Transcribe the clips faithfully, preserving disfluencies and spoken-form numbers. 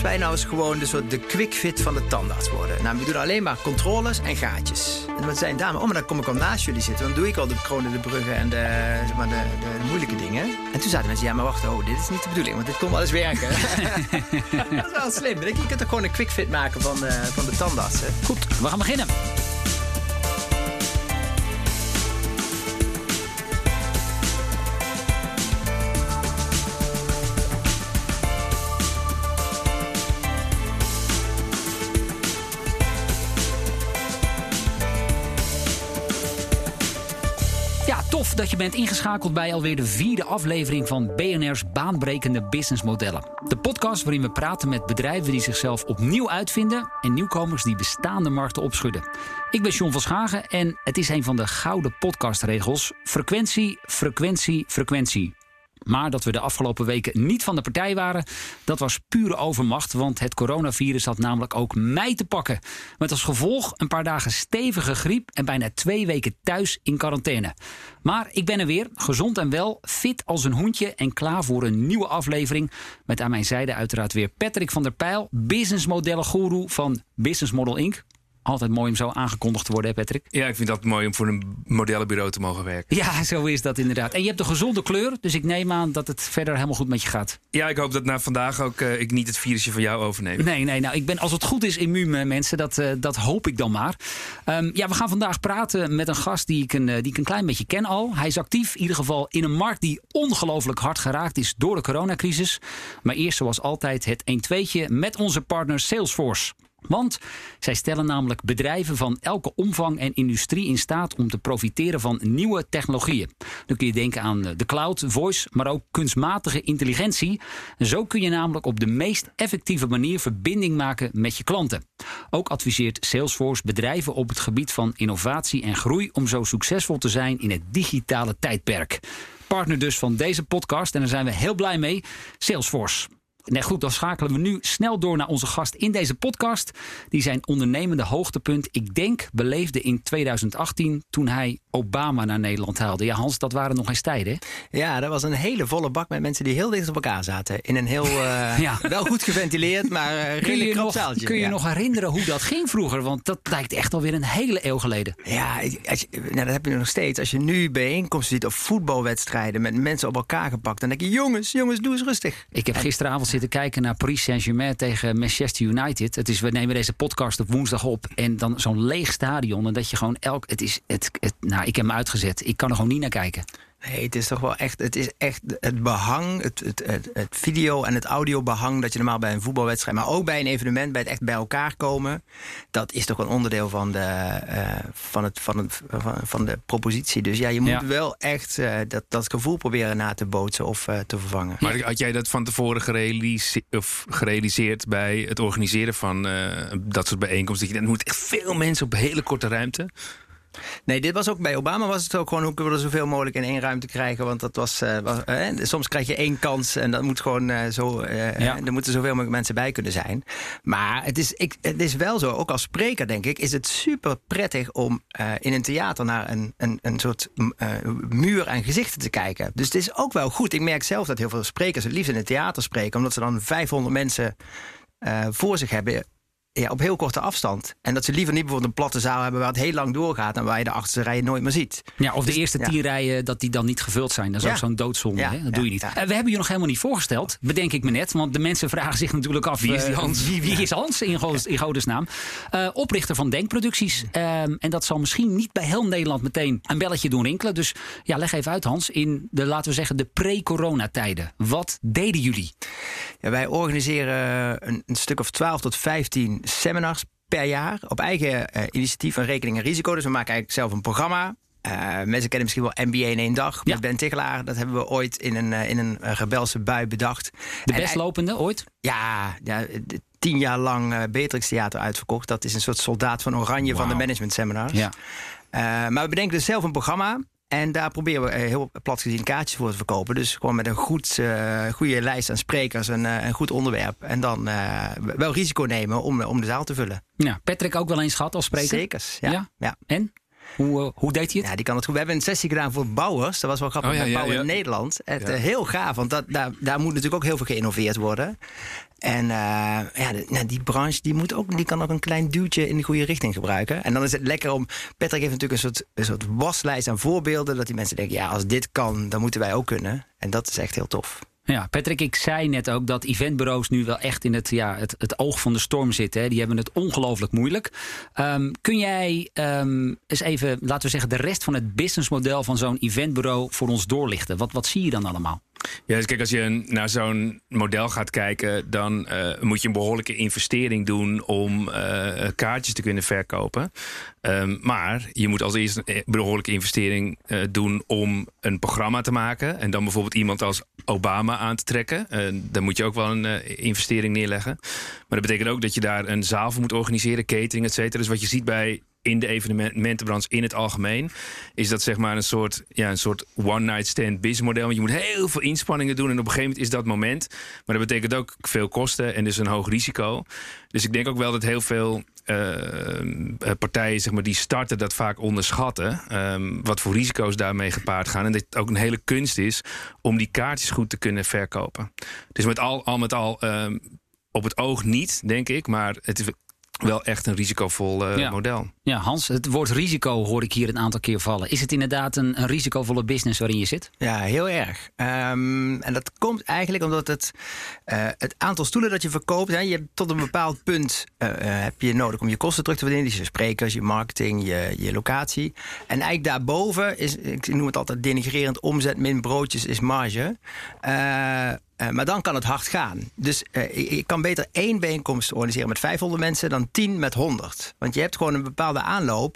wij nou eens gewoon de, soort de quick fit van de tandarts worden? Nou, we doen alleen maar controles en gaatjes. En dan zijn dames, oh, maar dan kom ik al naast jullie zitten. Dan doe ik al de kronen, de bruggen en de, zeg maar de, de, de moeilijke dingen. En toen zeiden mensen, ja, maar wacht, oh, dit is niet de bedoeling, want dit komt wel eens werken. Dat is wel slim. Je kunt er gewoon een quick fit maken van de, van de tandartsen. Goed, we gaan beginnen. Tof dat je bent ingeschakeld bij alweer de vierde aflevering van B N R's Baanbrekende Businessmodellen. De podcast waarin we praten met bedrijven die zichzelf opnieuw uitvinden en nieuwkomers die bestaande markten opschudden. Ik ben John van Schagen en het is een van de gouden podcastregels: frequentie, frequentie, frequentie. Maar dat we de afgelopen weken niet van de partij waren, dat was pure overmacht. Want het coronavirus had namelijk ook mij te pakken. Met als gevolg een paar dagen stevige griep en bijna twee weken thuis in quarantaine. Maar ik ben er weer, gezond en wel, fit als een hoentje en klaar voor een nieuwe aflevering. Met aan mijn zijde uiteraard weer Patrick van der Pijl, businessmodellengoeroe van Business Model incorporated. Altijd mooi om zo aangekondigd te worden, hè Patrick? Ja, ik vind dat mooi om voor een modellenbureau te mogen werken. Ja, zo is dat inderdaad. En je hebt een gezonde kleur, dus ik neem aan dat het verder helemaal goed met je gaat. Ja, ik hoop dat na vandaag ook uh, ik niet het virusje van jou overneem. Nee, nee, nou, ik ben als het goed is immuun, mensen. Dat, uh, dat hoop ik dan maar. Um, ja, we gaan vandaag praten met een gast die ik een, uh, die ik een klein beetje ken al. Hij is actief, in ieder geval in een markt die ongelooflijk hard geraakt is door de coronacrisis. Maar eerst zoals altijd het een-tweetje met onze partner Salesforce. Want zij stellen namelijk bedrijven van elke omvang en industrie in staat om te profiteren van nieuwe technologieën. Dan kun je denken aan de cloud, voice, maar ook kunstmatige intelligentie. En zo kun je namelijk op de meest effectieve manier verbinding maken met je klanten. Ook adviseert Salesforce bedrijven op het gebied van innovatie en groei om zo succesvol te zijn in het digitale tijdperk. Partner dus van deze podcast en daar zijn we heel blij mee, Salesforce. Nee, goed, dan schakelen we nu snel door naar onze gast in deze podcast. Die zijn ondernemende hoogtepunt, ik denk, beleefde in tweeduizend achttien... toen hij Obama naar Nederland haalde. Ja, Hans, dat waren nog eens tijden, hè? Ja, dat was een hele volle bak met mensen die heel dicht op elkaar zaten. In een heel, uh, ja. wel goed geventileerd, maar uh, redelijk krap zaaltje. Kun je ja. nog herinneren hoe dat ging vroeger? Want dat lijkt echt alweer een hele eeuw geleden. Ja, als je, nou, dat heb je nog steeds. Als je nu bijeenkomsten ziet of voetbalwedstrijden met mensen op elkaar gepakt, dan denk je, jongens, jongens, doe eens rustig. Ik heb gisteravond zitten kijken naar Paris Saint-Germain tegen Manchester United. Het is, we nemen deze podcast op woensdag op en dan zo'n leeg stadion en dat je gewoon elk, het is, het, het, nou, ik heb me uitgezet. Ik kan er gewoon niet naar kijken. Nee, het is toch wel echt, het is echt het behang, het, het, het, het video- en het audiobehang dat je normaal bij een voetbalwedstrijd, maar ook bij een evenement, bij het echt bij elkaar komen, dat is toch een onderdeel van de, uh, van het, van het, van, van de propositie. Dus ja, je moet ja. wel echt uh, dat, dat gevoel proberen na te bootsen of uh, te vervangen. Maar had jij dat van tevoren gerealiseerd, of gerealiseerd bij het organiseren van uh, dat soort bijeenkomsten? Dat je, er moet echt veel mensen op een hele korte ruimte. Nee, dit was ook bij Obama was het ook gewoon hoe kunnen we er zoveel mogelijk in één ruimte krijgen. Want dat was, uh, was uh, soms krijg je één kans en dat moet gewoon uh, zo. Uh, ja. Er moeten zoveel mogelijk mensen bij kunnen zijn. Maar het is, ik, het is wel zo, ook als spreker denk ik, is het super prettig om uh, in een theater naar een, een, een soort uh, muur aan gezichten te kijken. Dus het is ook wel goed. Ik merk zelf dat heel veel sprekers het liefst in het theater spreken, omdat ze dan vijfhonderd mensen uh, voor zich hebben. Ja, op heel korte afstand. En dat ze liever niet bijvoorbeeld een platte zaal hebben waar het heel lang doorgaat en waar je de achterste rijen nooit meer ziet. Ja, of de dus, eerste ja. tien rijen dat die dan niet gevuld zijn. Dat is ja. ook zo'n doodzonde. Ja, hè? Dat ja, doe je niet. Ja. Uh, we hebben je nog helemaal niet voorgesteld, bedenk ik me net. Want de mensen vragen zich natuurlijk af, wie is die Hans? Uh, wie, wie is Hans in, Godes, in godesnaam? Uh, oprichter van Denkproducties. Uh, en dat zal misschien niet bij heel Nederland meteen een belletje doen rinkelen. Dus ja, leg even uit Hans. In de, laten we zeggen, de pre-coronatijden. Wat deden jullie? Ja, wij organiseren een, een stuk of twaalf tot vijftien seminars per jaar op eigen uh, initiatief en rekening en risico. Dus we maken eigenlijk zelf een programma. Uh, mensen kennen misschien wel M B A in één dag met ja. Ben Tichelaar. Dat hebben we ooit in een, uh, in een uh, rebelse bui bedacht. De best lopende ooit? Ja, ja tien jaar lang uh, Beatrix Theater uitverkocht. Dat is een soort soldaat van oranje wow. van de management seminars. Ja. Uh, maar we bedenken dus zelf een programma. En daar proberen we heel plat gezien kaartjes voor te verkopen. Dus gewoon met een goed, uh, goede lijst aan sprekers en uh, een goed onderwerp. En dan uh, wel risico nemen om, om de zaal te vullen. Ja, Patrick ook wel eens gehad als spreker? Zekers, ja. ja. ja. En? Hoe, uh, hoe deed hij het? Ja, die kan het goed. We hebben een sessie gedaan voor bouwers. Dat was wel grappig, oh, ja, bij Bouw ja, ja. in Nederland. Het, ja. uh, heel gaaf, want dat, daar, daar moet natuurlijk ook heel veel geïnnoveerd worden. En uh, ja, de, nou, die branche die moet ook, die kan ook een klein duwtje in de goede richting gebruiken. En dan is het lekker om... Patrick heeft natuurlijk een soort, een soort waslijst aan voorbeelden, dat die mensen denken, ja, als dit kan, dan moeten wij ook kunnen. En dat is echt heel tof. Ja, Patrick, ik zei net ook dat eventbureaus nu wel echt in het, ja, het, het oog van de storm zitten. Hè. Die hebben het ongelooflijk moeilijk. Um, kun jij um, eens even, laten we zeggen, de rest van het businessmodel van zo'n eventbureau voor ons doorlichten? Wat, wat zie je dan allemaal? Ja, dus kijk, als je naar zo'n model gaat kijken, dan uh, moet je een behoorlijke investering doen om uh, kaartjes te kunnen verkopen. Um, maar je moet als eerst een behoorlijke investering uh, doen om een programma te maken. En dan bijvoorbeeld iemand als Obama aan te trekken. Uh, daar moet je ook wel een uh, investering neerleggen. Maar dat betekent ook dat je daar een zaal voor moet organiseren, catering, et cetera. Dus wat je ziet bij in de evenementenbranche in het algemeen, is dat zeg maar een soort, ja, een soort one-night stand businessmodel. Want je moet heel veel inspanningen doen en op een gegeven moment is dat moment. Maar dat betekent ook veel kosten en dus een hoog risico. Dus ik denk ook wel dat heel veel uh, partijen, zeg maar, die starten dat vaak onderschatten. Um, wat voor risico's daarmee gepaard gaan. En dat het ook een hele kunst is om die kaartjes goed te kunnen verkopen. Dus met al, al met al um, op het oog niet, denk ik, maar het is wel echt een risicovol uh, ja. model. Ja, Hans, het woord risico hoor ik hier een aantal keer vallen. Is het inderdaad een, een risicovolle business waarin je zit? Ja, heel erg. Um, en dat komt eigenlijk omdat het, uh, het aantal stoelen dat je verkoopt, hè, je hebt tot een bepaald punt uh, uh, heb je nodig om je kosten terug te verdienen. Dus je sprekers, je marketing, je, je locatie. En eigenlijk daarboven is, ik noem het altijd denigrerend, omzet min broodjes is marge. Uh, Uh, maar dan kan het hard gaan. Dus uh, je, je kan beter één bijeenkomst organiseren met vijfhonderd mensen dan tien met honderd. Want je hebt gewoon een bepaalde aanloop.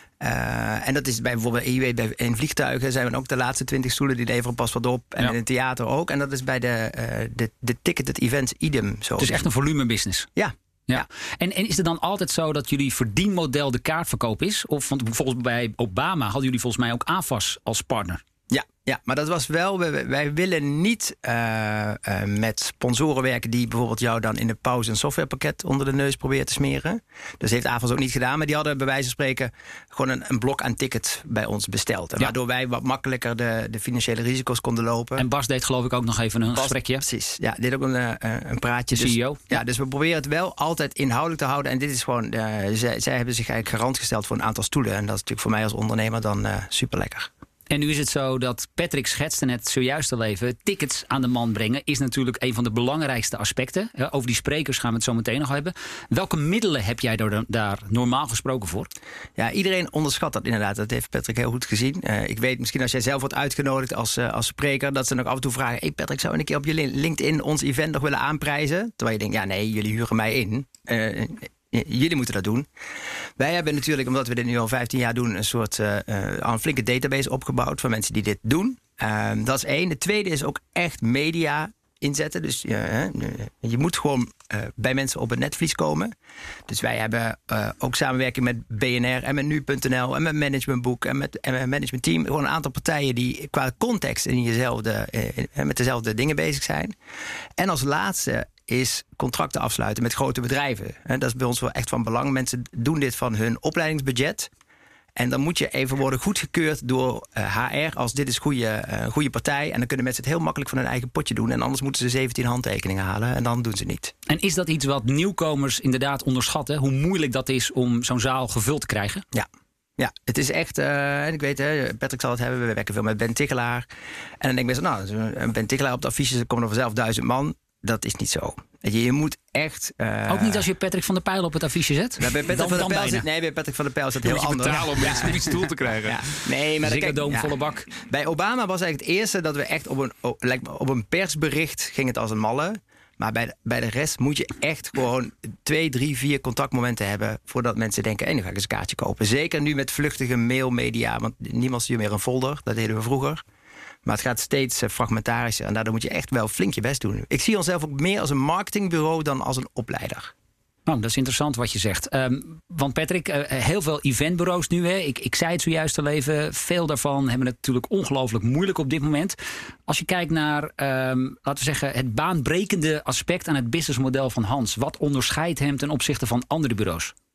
Uh, en dat is bij bijvoorbeeld je weet, bij in vliegtuigen zijn we ook de laatste twintig stoelen die leveren pas wat op. En ja. in het theater ook. En dat is bij de, uh, de, de ticketed events idem zo. Het is echt een volumebusiness. Ja. Ja. Ja. En, en is het dan altijd zo dat jullie verdienmodel de kaartverkoop is? Of want bijvoorbeeld bij Obama hadden jullie volgens mij ook A F A S als partner. Ja, ja, maar dat was wel, wij, wij willen niet uh, uh, met sponsoren werken die bijvoorbeeld jou dan in de pauze een softwarepakket onder de neus proberen te smeren. Dus heeft A F A S ook niet gedaan, maar die hadden bij wijze van spreken gewoon een, een blok aan tickets bij ons besteld. En ja. Waardoor wij wat makkelijker de, de financiële risico's konden lopen. En Bas deed geloof ik ook nog even een Bas, gesprekje. Precies, ja, dit ook een, uh, een praatje. De C E O. Dus, ja, dus we proberen het wel altijd inhoudelijk te houden. En dit is gewoon, uh, zij, zij hebben zich eigenlijk garant gesteld voor een aantal stoelen. En dat is natuurlijk voor mij als ondernemer dan uh, super lekker. En nu is het zo dat Patrick schetste net zojuist al even. Tickets aan de man brengen is natuurlijk een van de belangrijkste aspecten. Over die sprekers gaan we het zo meteen nog hebben. Welke middelen heb jij daar normaal gesproken voor? Ja, iedereen onderschat dat inderdaad. Dat heeft Patrick heel goed gezien. Uh, ik weet misschien als jij zelf wordt uitgenodigd als, uh, als spreker, dat ze nog af en toe vragen: hey Patrick, zou je een keer op je LinkedIn ons event nog willen aanprijzen? Terwijl je denkt, ja nee, jullie huren mij in. Uh, Jullie moeten dat doen. Wij hebben natuurlijk, omdat we dit nu al vijftien jaar doen, een soort uh, uh, een flinke database opgebouwd van mensen die dit doen. Uh, dat is één. De tweede is ook echt media inzetten. Dus uh, je moet gewoon uh, bij mensen op het netvlies komen. Dus wij hebben uh, ook samenwerking met B N R en met nu punt n l en met Managementboek en met, en met Management Team. Gewoon een aantal partijen die qua context in jezelfde, uh, met dezelfde dingen bezig zijn. En als laatste is contracten afsluiten met grote bedrijven. En dat is bij ons wel echt van belang. Mensen doen dit van hun opleidingsbudget. En dan moet je even worden goedgekeurd door uh, H R als dit is goede, uh, goede partij. En dan kunnen mensen het heel makkelijk van hun eigen potje doen. En anders moeten ze zeventien handtekeningen halen. En dan doen ze niet. En is dat iets wat nieuwkomers inderdaad onderschatten? Hoe moeilijk dat is om zo'n zaal gevuld te krijgen? Ja. Ja, het is echt, uh, en ik weet, hè, Patrick zal het hebben, we werken veel met Ben Tichelaar. En dan denk ik mensen, nou, een Ben Tichelaar op de affiches, er komen er vanzelf duizend man. Dat is niet zo. Je, je moet echt... Uh, ook niet als je Patrick van der Pijl op het affiche zet? Ja, bij Patrick dan, van der dan Pijl zit, nee, bij Patrick van der Pijl zit heel anders. Moet je betalen om mensen op die stoel te krijgen. Ja. Nee, maar Ziggo Dome, ja. volle bak. Bij Obama was eigenlijk het eerste dat we echt op een, op een persbericht ging het als een malle. Maar bij de, bij de rest moet je echt gewoon twee, drie, vier contactmomenten hebben voordat mensen denken, hey, nu ga ik eens een kaartje kopen. Zeker nu met vluchtige mailmedia, want niemand stuurt meer een folder. Dat deden we vroeger. Maar het gaat steeds fragmentarischer en daardoor moet je echt wel flink je best doen. Ik zie onszelf ook meer als een marketingbureau dan als een opleider. Oh, dat is interessant wat je zegt. Um, want Patrick, uh, heel veel eventbureaus nu. Hè? Ik, ik zei het zojuist al even. Veel daarvan hebben het natuurlijk ongelooflijk moeilijk op dit moment. Als je kijkt naar, um, laten we zeggen, het baanbrekende aspect aan het businessmodel van Hans. Wat onderscheidt hem ten opzichte van andere bureaus?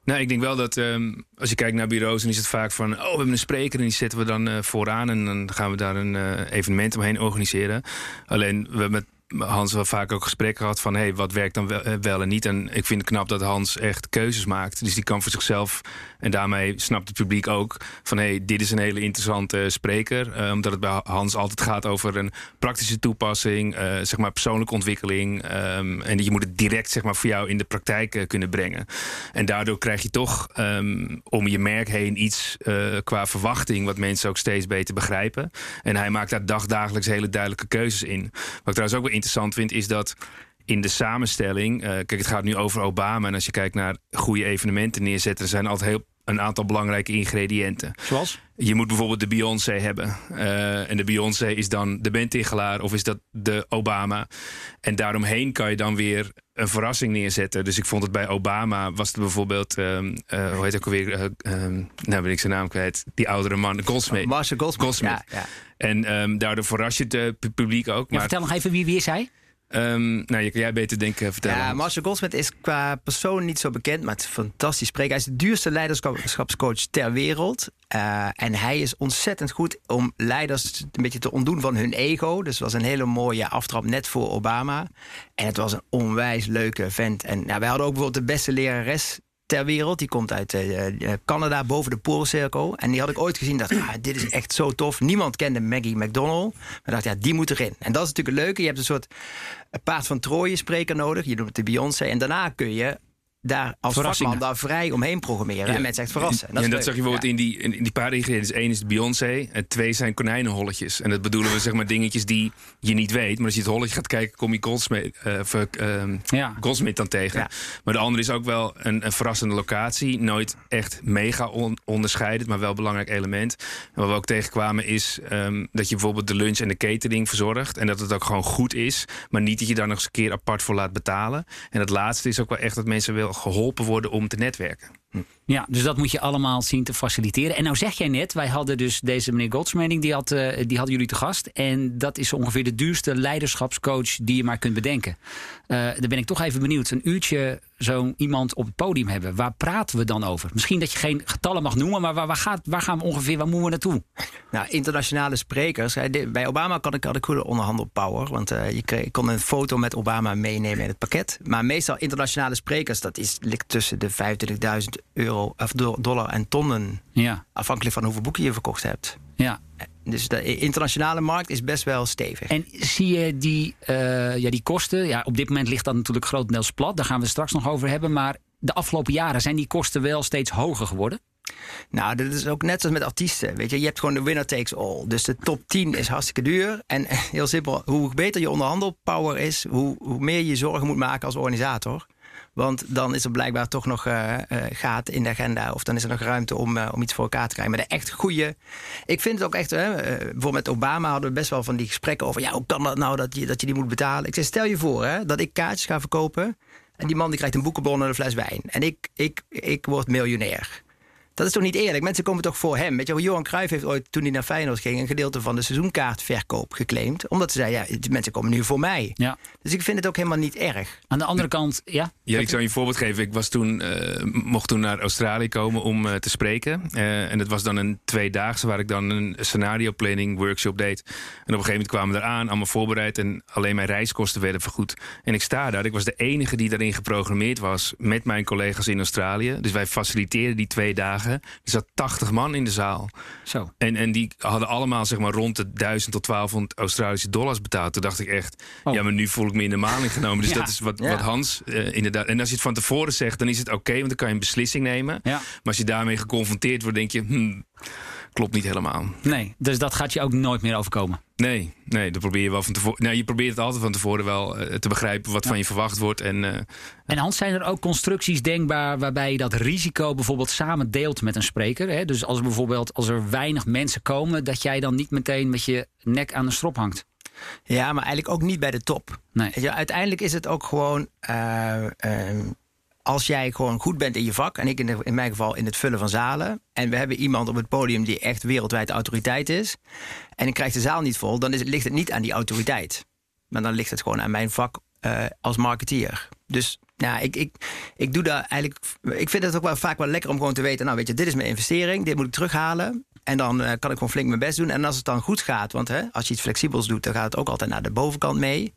Nou, ik denk wel dat um, als je kijkt naar bureaus, dan is het vaak van, oh, we hebben een spreker en die zetten we dan uh, vooraan en dan gaan we daar een uh, evenement omheen organiseren. Alleen, we hebben met Hans wel vaak ook gesprekken gehad van, hey, wat werkt dan wel, wel en niet. En ik vind het knap dat Hans echt keuzes maakt. Dus die kan voor zichzelf, en daarmee snapt het publiek ook van, hey, dit is een hele interessante spreker. Uh, omdat het bij Hans altijd gaat over een praktische toepassing, uh, zeg maar persoonlijke ontwikkeling. Um, en je moet het direct, zeg maar, voor jou in de praktijk uh, kunnen brengen. En daardoor krijg je toch um, om je merk heen iets uh, qua verwachting, wat mensen ook steeds beter begrijpen. En hij maakt daar dagdagelijks hele duidelijke keuzes in. Wat ik trouwens ook wel interessant vind, is dat in de samenstelling, uh, kijk, het gaat nu over Obama, en als je kijkt naar goede evenementen neerzetten, er zijn altijd heel een aantal belangrijke ingrediënten. Zoals? Je moet bijvoorbeeld de Beyoncé hebben. Uh, en de Beyoncé is dan de bandtegelaar of is dat de Obama. En daaromheen kan je dan weer een verrassing neerzetten. Dus ik vond het bij Obama was het bijvoorbeeld, um, uh, hoe heet het ook alweer? Uh, um, nou ben ik zijn naam kwijt. Die oudere man, Goldsmith. Marshall Goldsmith. Goldsmith. Ja, ja. En um, daardoor verras je het uh, publiek ook. Ja, maar vertel nog even wie, wie is hij? Um, nou, je kan jij beter denken vertellen. Ja, Marshall Goldsmith is qua persoon niet zo bekend, maar het is een fantastisch spreker. Hij is de duurste leiderschapscoach ter wereld. Uh, en hij is ontzettend goed om leiders een beetje te ontdoen van hun ego. Dus het was een hele mooie aftrap net voor Obama. En het was een onwijs leuke vent. En nou, wij hadden ook bijvoorbeeld de beste lerares ter wereld. Die komt uit uh, Canada, boven de Poolcirkel. En die had ik ooit gezien. Dacht, ah, dit is echt zo tof. Niemand kende Maggie McDonald. Maar dacht, ja, die moet erin. En dat is natuurlijk het leuke. Je hebt een soort paard van Troje spreker nodig. Je doet het de Beyoncé. En daarna kun je daar als vakman daar vrij omheen programmeren. Ja. En mensen echt verrassen. En dat, en dat zag je bijvoorbeeld ja. in die, in die paar ingrediënten. Eén is de Beyoncé en twee zijn konijnenholletjes. En dat bedoelen we zeg maar dingetjes die je niet weet. Maar als je het holletje gaat kijken, kom je Goldsmith, uh, uh, ja. Goldsmith dan tegen. Ja. Maar de andere is ook wel een, een verrassende locatie. Nooit echt mega on, onderscheidend, maar wel een belangrijk element. En wat we ook tegenkwamen is um, dat je bijvoorbeeld de lunch en de catering verzorgt. En dat het ook gewoon goed is. Maar niet dat je daar nog eens een keer apart voor laat betalen. En het laatste is ook wel echt dat mensen wel geholpen worden om te netwerken. Ja, dus dat moet je allemaal zien te faciliteren. En nou zeg jij net, wij hadden dus deze meneer Goldsmith, die, had, uh, die hadden jullie te gast. En dat is ongeveer de duurste leiderschapscoach die je maar kunt bedenken. Uh, daar ben ik toch even benieuwd. Een uurtje zo iemand op het podium hebben. Waar praten we dan over? Misschien dat je geen getallen mag noemen, maar waar, waar, gaat, waar gaan we ongeveer, waar moeten we naartoe? Nou, internationale sprekers. Bij Obama had ik, had ik goede onderhandelpower. Want uh, je, kreeg, je kon een foto met Obama meenemen in het pakket. Maar meestal internationale sprekers, dat is, ligt tussen de vijfentwintigduizend euro of dollar en tonnen. Ja. Afhankelijk van hoeveel boeken je verkocht hebt. Ja. Dus de internationale markt is best wel stevig. En zie je die, uh, ja, die kosten? Ja, op dit moment ligt dat natuurlijk grotendeels plat. Daar gaan we het straks nog over hebben. Maar de afgelopen jaren zijn die kosten wel steeds hoger geworden? Nou, dat is ook net zoals met artiesten. Weet je, je hebt gewoon de winner takes all. Dus de top tien is hartstikke duur. En heel simpel, hoe beter je onderhandelpower is, hoe, hoe meer je zorgen moet maken als organisator. Want dan is er blijkbaar toch nog uh, uh, gaten in de agenda. Of dan is er nog ruimte om, uh, om iets voor elkaar te krijgen. Maar de echt goede. Ik vind het ook echt. Uh, bijvoorbeeld met Obama hadden we best wel van die gesprekken over. Ja, hoe kan dat nou dat je, dat je die moet betalen? Ik zeg, stel je voor hè, dat ik kaartjes ga verkopen. En die man die krijgt een boekenbon en een fles wijn. En ik, ik, ik word miljonair. Dat is toch niet eerlijk? Mensen komen toch voor hem? Weet je, Johan Cruijff heeft ooit, toen hij naar Feyenoord ging, een gedeelte van de seizoenkaartverkoop geclaimd. Omdat ze zeiden, ja, die mensen komen nu voor mij. Ja. Dus ik vind het ook helemaal niet erg. Aan de andere kant, ja? Ja, ik zou je een voorbeeld geven. Ik was toen, uh, mocht toen naar Australië komen om uh, te spreken. Uh, en het was dan een tweedaagse waar ik dan een scenario planning workshop deed. En op een gegeven moment kwamen we eraan, allemaal voorbereid. En alleen mijn reiskosten werden vergoed. En ik sta daar. Ik was de enige die daarin geprogrammeerd was met mijn collega's in Australië. Dus wij faciliteerden die twee dagen. Er zat tachtig man in de zaal. Zo. En, en die hadden allemaal zeg maar rond de duizend tot twaalfhonderd Australische dollars betaald. Toen dacht ik echt, oh. ja, maar nu voel ik me in de maling genomen. Dus ja. dat is wat, ja. wat Hans uh, inderdaad. En als je het van tevoren zegt, dan is het oké, okay, want dan kan je een beslissing nemen. Ja. Maar als je daarmee geconfronteerd wordt, denk je, hmm, klopt niet helemaal. Nee, dus dat gaat je ook nooit meer overkomen. Nee, nee, dan probeer je wel van tevoren. Nou, je probeert het altijd van tevoren wel uh, te begrijpen wat ja. van je verwacht wordt. En, uh, en Hans, zijn er ook constructies denkbaar waarbij je dat risico bijvoorbeeld samen deelt met een spreker? Hè? Dus als er bijvoorbeeld als er weinig mensen komen, dat jij dan niet meteen met je nek aan de strop hangt? Ja, maar eigenlijk ook niet bij de top. Nee. Ja, uiteindelijk is het ook gewoon. Uh, uh, Als jij gewoon goed bent in je vak, en ik in, de, in mijn geval in het vullen van zalen, en we hebben iemand op het podium die echt wereldwijd autoriteit is, en ik krijg de zaal niet vol, dan is het, ligt het niet aan die autoriteit. Maar dan ligt het gewoon aan mijn vak uh, als marketeer. Dus Ja, ik, ik, ik doe daar eigenlijk. Ik vind het ook wel vaak wel lekker om gewoon te weten. Nou, weet je, dit is mijn investering, dit moet ik terughalen. En dan uh, kan ik gewoon flink mijn best doen. En als het dan goed gaat, want hè, als je iets flexibels doet, dan gaat het ook altijd naar de bovenkant mee.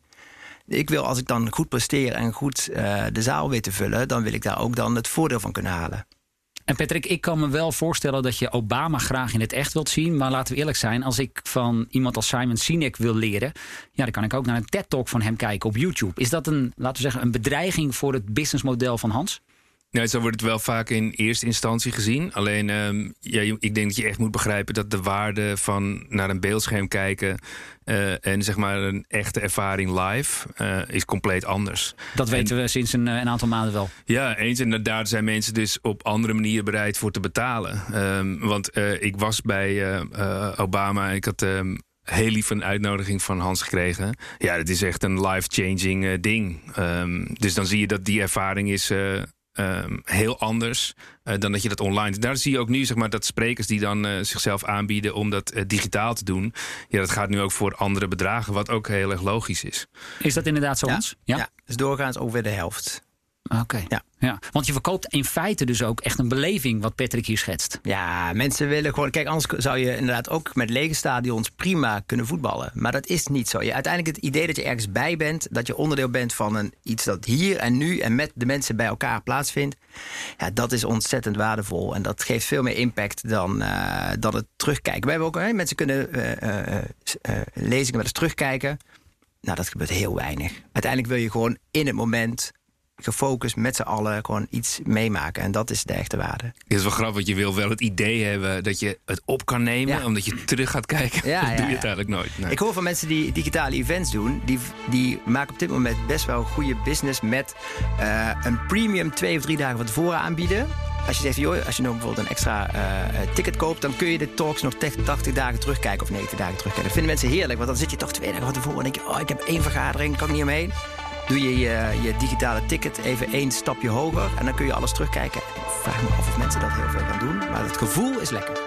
Ik wil, als ik dan goed presteer en goed uh, de zaal weet te vullen, dan wil ik daar ook dan het voordeel van kunnen halen. En Patrick, ik kan me wel voorstellen dat je Obama graag in het echt wilt zien. Maar laten we eerlijk zijn, als ik van iemand als Simon Sinek wil leren, ja, dan kan ik ook naar een TED-talk van hem kijken op YouTube. Is dat een, laten we zeggen, een bedreiging voor het businessmodel van Hans? Ja, zo wordt het wel vaak in eerste instantie gezien. Alleen, um, ja, ik denk dat je echt moet begrijpen dat de waarde van naar een beeldscherm kijken uh, en zeg maar een echte ervaring live uh, is compleet anders. Dat weten en, we sinds een, een aantal maanden wel. Ja, eens. En daar zijn mensen dus op andere manieren bereid voor te betalen. Um, want uh, ik was bij uh, uh, Obama en ik had Um, heel lief een uitnodiging van Hans gekregen. Ja, het is echt een life-changing uh, ding. Um, dus dan zie je dat die ervaring is Uh, Um, heel anders uh, dan dat je dat online... Daar zie je ook nu zeg maar, dat sprekers die dan uh, zichzelf aanbieden om dat uh, digitaal te doen. Ja, dat gaat nu ook voor andere bedragen, wat ook heel erg logisch is. Is dat inderdaad zo? Ja, Hans? ja? ja, dus doorgaans ongeveer de helft. Oké. Okay. Ja. Ja, want je verkoopt in feite dus ook echt een beleving, wat Patrick hier schetst. Ja, mensen willen gewoon... Kijk, anders zou je inderdaad ook met lege stadions prima kunnen voetballen. Maar dat is niet zo. Je, uiteindelijk het idee dat je ergens bij bent, dat je onderdeel bent van een, iets dat hier en nu en met de mensen bij elkaar plaatsvindt. Ja, dat is ontzettend waardevol. En dat geeft veel meer impact dan, uh, dan het terugkijken. We hebben ook, hè, mensen kunnen uh, uh, uh, lezingen wel eens terugkijken. Nou, dat gebeurt heel weinig. Uiteindelijk wil je gewoon in het moment gefocust met z'n allen gewoon iets meemaken. En dat is de echte waarde. Het is wel grappig, want je wil wel het idee hebben dat je het op kan nemen, ja, omdat je terug gaat kijken. Ja, dat ja, doe je ja. het eigenlijk nooit. Nee. Ik hoor van mensen die digitale events doen, die, die maken op dit moment best wel goede business met uh, een premium twee of drie dagen van tevoren aanbieden. Als je zegt, joh, als je nog bijvoorbeeld een extra uh, ticket koopt, dan kun je de talks nog tachtig dagen terugkijken of negentig dagen terugkijken. Dat vinden mensen heerlijk, want dan zit je toch twee dagen van tevoren en denk je, oh, ik heb één vergadering, kan ik niet omheen. Doe je, je je digitale ticket even één stapje hoger en dan kun je alles terugkijken. Ik vraag me af of mensen dat heel veel gaan doen, maar het gevoel is lekker.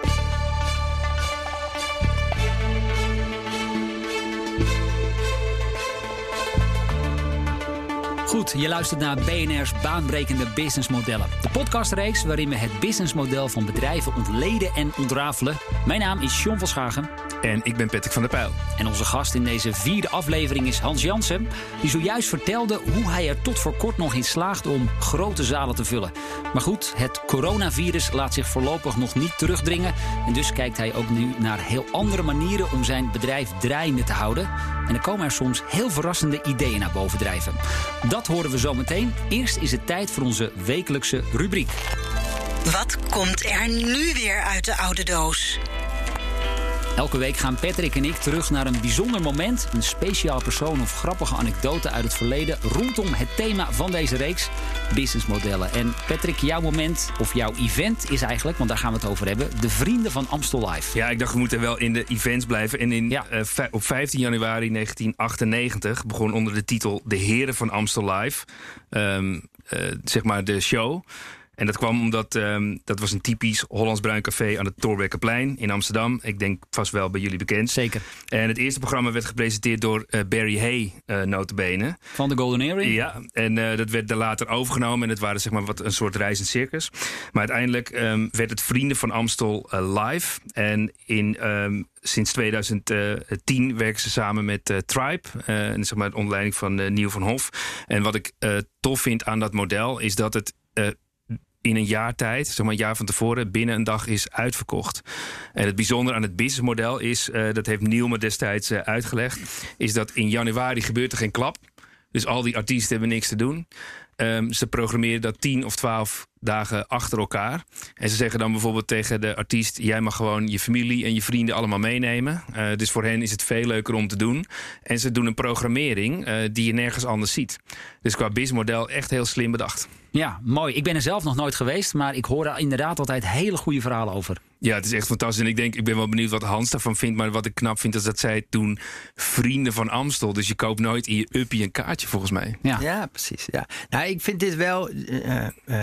Goed, je luistert naar B N R's Baanbrekende Businessmodellen. De podcastreeks waarin we het businessmodel van bedrijven ontleden en ontrafelen. Mijn naam is John van Schagen. En ik ben Patrick van der Pijl. En onze gast in deze vierde aflevering is Hans Jansen, die zojuist vertelde hoe hij er tot voor kort nog in slaagt om grote zalen te vullen. Maar goed, het coronavirus laat zich voorlopig nog niet terugdringen. En dus kijkt hij ook nu naar heel andere manieren om zijn bedrijf draaiende te houden. En er komen er soms heel verrassende ideeën naar boven drijven. Dat horen we zo meteen. Eerst is het tijd voor onze wekelijkse rubriek. Wat komt er nu weer uit de oude doos? Elke week gaan Patrick en ik terug naar een bijzonder moment, een speciaal persoon of grappige anekdote uit het verleden rondom het thema van deze reeks, businessmodellen. En Patrick, jouw moment of jouw event is eigenlijk, want daar gaan we het over hebben, de Vrienden van Amstel Live. Ja, ik dacht we moeten wel in de events blijven. En in, ja. uh, v- op vijftien januari negentien achtennegentig begon onder de titel De Heren van Amstel Live, um, uh, zeg maar de show. En dat kwam omdat, um, dat was een typisch Hollands Bruin Café aan het Thorbeckerplein in Amsterdam. Ik denk vast wel bij jullie bekend. Zeker. En het eerste programma werd gepresenteerd door uh, Barry Hay, uh, nota bene. Van de Golden Earring? Ja, en uh, dat werd er later overgenomen. En het waren zeg maar wat een soort reizend circus. Maar uiteindelijk um, werd het Vrienden van Amstel uh, live. En in... Um, Sinds tweeduizend tien werken ze samen met uh, Tribe, uh, en zeg maar onder leiding van uh, Nieuw van Hof. En wat ik uh, tof vind aan dat model is dat het uh, in een jaar tijd, zeg maar een jaar van tevoren, binnen een dag is uitverkocht. En het bijzondere aan het businessmodel is, uh, dat heeft Neil me destijds uh, uitgelegd, is dat in januari gebeurt er geen klap. Dus al die artiesten hebben niks te doen. Um, ze programmeren dat tien of twaalf dagen achter elkaar. En ze zeggen dan bijvoorbeeld tegen de artiest, jij mag gewoon je familie en je vrienden allemaal meenemen. Uh, dus voor hen is het veel leuker om te doen. En ze doen een programmering uh, die je nergens anders ziet. Dus qua businessmodel echt heel slim bedacht. Ja, mooi. Ik ben er zelf nog nooit geweest, maar ik hoor er inderdaad altijd hele goede verhalen over. Ja, het is echt fantastisch. En ik denk, ik ben wel benieuwd wat Hans daarvan vindt. Maar wat ik knap vind is dat zij toen Vrienden van Amstel. Dus je koopt nooit in je uppie een kaartje volgens mij. Ja, ja precies. Ja. Nou, ik vind dit wel... Uh, uh, dit was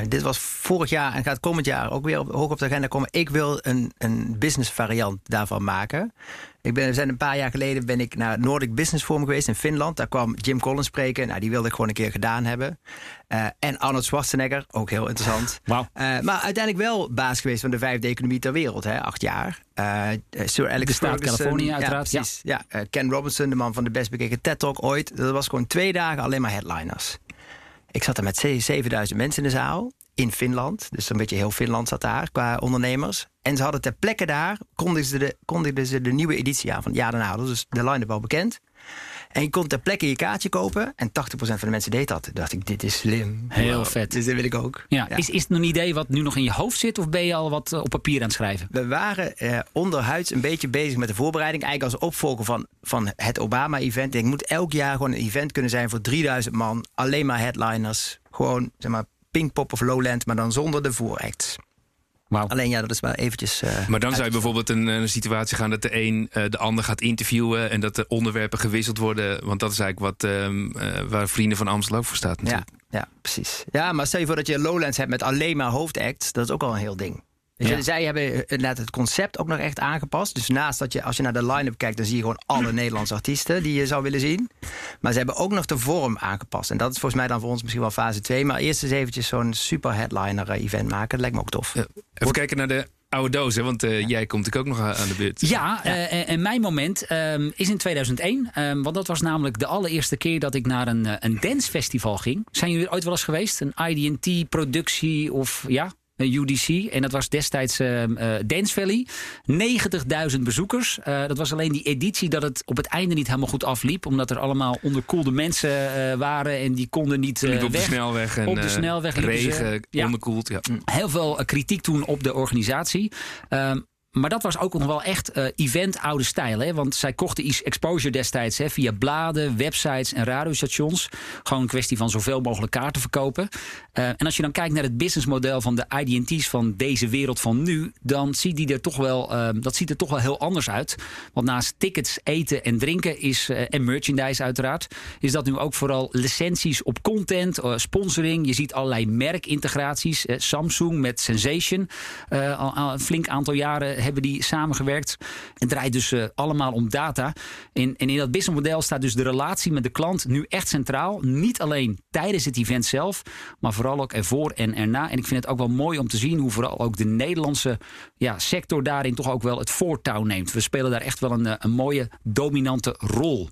vorig jaar en gaat komend jaar ook weer op, hoog op de agenda komen. Ik wil een, een business variant daarvan maken. Ik ben, we zijn een paar jaar geleden ben ik naar het Nordic Business Forum geweest in Finland. Daar kwam Jim Collins spreken. Nou, die wilde ik gewoon een keer gedaan hebben. Uh, en Arnold Schwarzenegger, ook heel interessant. Wow. Uh, maar uiteindelijk wel baas geweest van de vijfde economie ter wereld, hè, acht jaar. Uh, Sir Alex de staat Ferguson, Californië uiteraard. Ja, precies. Ja. Ja, uh, Ken Robinson, de man van de best bekeken TED-talk ooit. Dat was gewoon twee dagen alleen maar headliners. Ik zat er met zevenduizend mensen in de zaal. In Finland. Dus een beetje heel Finland zat daar qua ondernemers. En ze hadden ter plekke daar, kondigden ze de, kondigden ze de nieuwe editie aan van het jaar daarna. Dus de line-up al bekend. En je kon ter plekke je kaartje kopen. En tachtig procent van de mensen deed dat. Toen dacht ik, dit is slim. Heel wow. vet. Dus dat wil ik ook. Ja. Ja. Is, is het een idee wat nu nog in je hoofd zit? Of ben je al wat op papier aan het schrijven? We waren eh, onderhuids een beetje bezig met de voorbereiding. Eigenlijk als opvolger van, van het Obama-event. Ik moet elk jaar gewoon een event kunnen zijn voor drieduizend man. Alleen maar headliners. Gewoon, zeg maar, Pinkpop of Lowland, maar dan zonder de vooracts. Wow. Alleen ja, dat is wel eventjes... Uh, maar dan zou je bijvoorbeeld een, een situatie gaan dat de een uh, de ander gaat interviewen en dat de onderwerpen gewisseld worden. Want dat is eigenlijk wat um, uh, waar Vrienden van Amstel ook voor staat natuurlijk. Ja, ja, precies. Ja, maar stel je voor dat je Lowlands hebt met alleen maar hoofdacts. Dat is ook al een heel ding. Dus ja. Zij hebben inderdaad het concept ook nog echt aangepast. Dus naast dat je, als je naar de line-up kijkt, dan zie je gewoon alle Nederlandse artiesten die je zou willen zien. Maar ze hebben ook nog de vorm aangepast. En dat is volgens mij dan voor ons misschien wel fase twee. Maar eerst eens eventjes zo'n super headliner event maken. Dat lijkt me ook tof. Ja. Even Wordt... kijken naar de oude doos, hè? Want uh, ja. jij komt natuurlijk ook nog aan de beurt. Ja, ja. Uh, en mijn moment um, is in tweeduizend één. Um, want dat was namelijk de allereerste keer dat ik naar een, uh, een dancefestival ging. Zijn jullie ooit wel eens geweest? Een I D en T-productie of ja... U D C. En dat was destijds uh, uh, Dance Valley. negentigduizend bezoekers. Uh, dat was alleen die editie dat het op het einde niet helemaal goed afliep. Omdat er allemaal onderkoelde mensen uh, waren. En die konden niet uh, liep op weg. de snelweg. En, op de snelweg. Regen, ze, ja. onderkoeld. Ja. Heel veel uh, kritiek toen op de organisatie. Um, Maar dat was ook nog wel echt uh, event oude stijl. Hè? Want zij kochten exposure destijds hè, via bladen, websites en radiostations. Gewoon een kwestie van zoveel mogelijk kaarten verkopen. Uh, en als je dan kijkt naar het businessmodel van de I D en T's van deze wereld van nu, dan ziet die er toch wel, uh, dat ziet er toch wel heel anders uit. Want naast tickets, eten en drinken is, uh, en merchandise uiteraard, is dat nu ook vooral licenties op content, uh, sponsoring. Je ziet allerlei merkintegraties. Uh, Samsung met Sensation. Uh, al, al een flink aantal jaren hebben die samengewerkt. Het draait dus uh, allemaal om data. En, en in dat businessmodel staat dus de relatie met de klant nu echt centraal. Niet alleen tijdens het event zelf, maar vooral ook ervoor en erna. En ik vind het ook wel mooi om te zien hoe vooral ook de Nederlandse ja, sector daarin toch ook wel het voortouw neemt. We spelen daar echt wel een, een mooie dominante rol.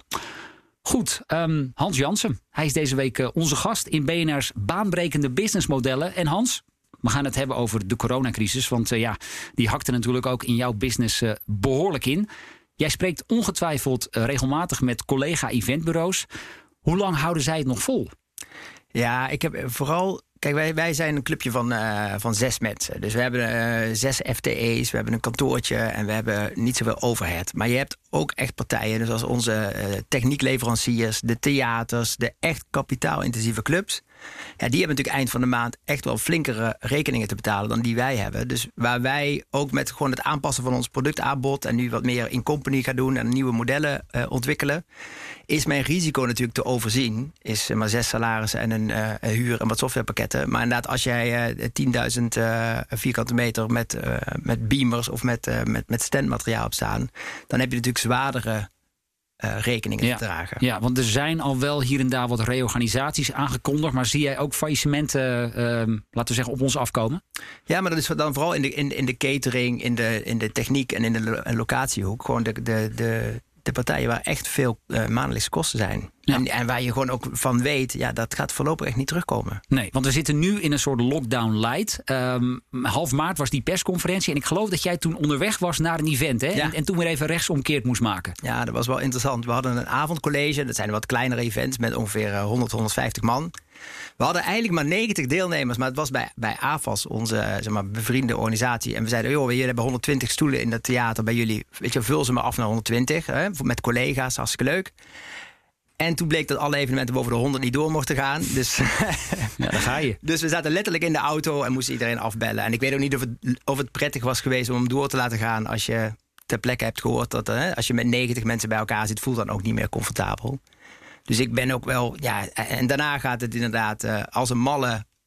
Goed, um, Hans Jansen. Hij is deze week uh, onze gast in B N R's baanbrekende businessmodellen. En Hans, we gaan het hebben over de coronacrisis. Want uh, ja, die hakte natuurlijk ook in jouw business uh, behoorlijk in. Jij spreekt ongetwijfeld uh, regelmatig met collega-eventbureaus. Hoe lang houden zij het nog vol? Ja, ik heb vooral... Kijk, wij, wij zijn een clubje van, uh, van zes mensen. Dus we hebben uh, zes F T E's, we hebben een kantoortje en we hebben niet zoveel overhead. Maar je hebt ook echt partijen, dus als onze uh, techniekleveranciers, de theaters, de echt kapitaalintensieve clubs. Ja, die hebben natuurlijk eind van de maand echt wel flinkere rekeningen te betalen dan die wij hebben. Dus waar wij ook met gewoon het aanpassen van ons productaanbod en nu wat meer in company gaan doen en nieuwe modellen uh, ontwikkelen, is mijn risico natuurlijk te overzien. Is uh, maar zes salarissen en een uh, huur en wat softwarepakketten. Maar inderdaad, als jij uh, tienduizend uh, vierkante meter met, uh, met beamers of met, uh, met, met standmateriaal op staan, dan heb je natuurlijk zwaardere Uh, rekeningen ja, te dragen. Ja, want er zijn al wel hier en daar wat reorganisaties aangekondigd. Maar zie jij ook faillissementen, uh, laten we zeggen, op ons afkomen? Ja, maar dat is dan vooral in de, in, in de catering, in de, in de techniek en in de lo- locatiehoek. Gewoon de, de, de, de partijen waar echt veel uh, maandelijkse kosten zijn. Ja. En, en waar je gewoon ook van weet, ja, dat gaat voorlopig echt niet terugkomen. Nee, want we zitten nu in een soort lockdown light. Um, half maart was die persconferentie. En ik geloof dat jij toen onderweg was naar een event. Hè? Ja. En, en toen weer even rechtsomkeerd moest maken. Ja, dat was wel interessant. We hadden een avondcollege. Dat zijn wat kleinere events met ongeveer honderd, honderdvijftig man. We hadden eigenlijk maar negentig deelnemers. Maar het was bij, bij A F A S, onze zeg maar, bevriende organisatie. En we zeiden, joh, jullie hebben honderdtwintig stoelen in het theater bij jullie. Weet je, vul ze maar af naar honderdtwintig. Hè? Met collega's, hartstikke leuk. En toen bleek dat alle evenementen boven de honderd niet door mochten gaan. Dus, ja, daar ga je. Dus we zaten letterlijk in de auto en moesten iedereen afbellen. En ik weet ook niet of het, of het prettig was geweest om hem door te laten gaan als je ter plekke hebt gehoord dat hè, als je met negentig mensen bij elkaar zit, voelt dan ook niet meer comfortabel. Dus ik ben ook wel, ja, en daarna gaat het inderdaad uh, als een malle